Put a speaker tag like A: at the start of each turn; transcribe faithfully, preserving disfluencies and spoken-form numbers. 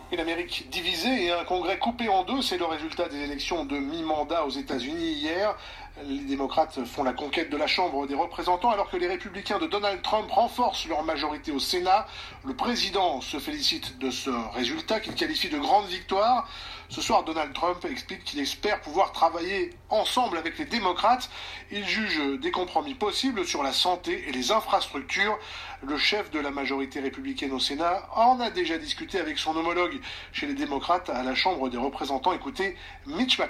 A: Une Amérique divisée et un Congrès coupé en deux, c'est le résultat des élections de mi-mandat aux États-Unis hier. Les démocrates font la conquête de la Chambre des représentants alors que les républicains de Donald Trump renforcent leur majorité au Sénat. Le président se félicite de ce résultat qu'il qualifie de grande victoire. Ce soir, Donald Trump explique qu'il espère pouvoir travailler ensemble avec les démocrates. Il juge des compromis possibles sur la santé et les infrastructures. Le chef de la majorité républicaine au Sénat en a déjà discuté avec son homologue chez les démocrates à la Chambre des représentants. Écoutez Mitch McConnell.